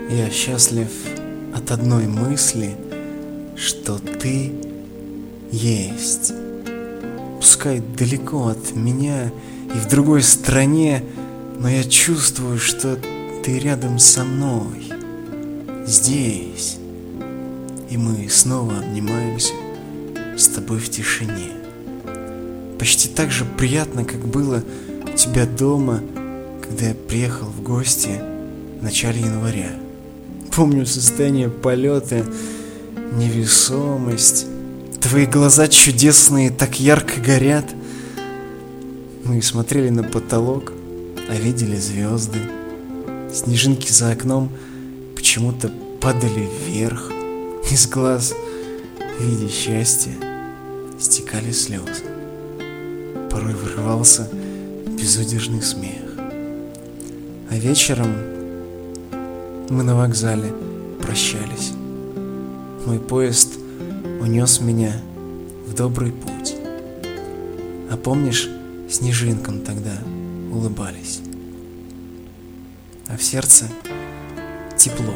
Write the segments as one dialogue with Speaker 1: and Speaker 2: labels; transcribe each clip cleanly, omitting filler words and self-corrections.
Speaker 1: Я счастлив от одной мысли, что ты есть. Пускай далеко от меня и в другой стране, но я чувствую, что ты рядом со мной, здесь. И мы снова обнимаемся с тобой в тишине. Почти так же приятно, как было у тебя дома, когда я приехал в гости в начале января. Помню состояние полета, невесомость. Твои глаза чудесные так ярко горят. Мы смотрели на потолок, а видели звезды. Снежинки за окном почему-то падали вверх. Из глаз, в виде счастья, стекали слезы. Порой вырывался безудержный смех. А вечером мы на вокзале прощались. Мой поезд унес меня в добрый путь. А помнишь, снежинкам тогда улыбались? А в сердце тепло.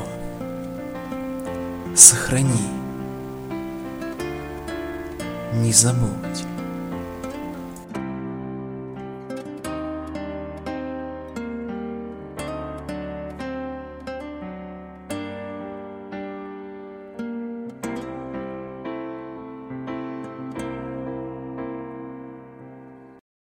Speaker 1: Сохрани, не забудь.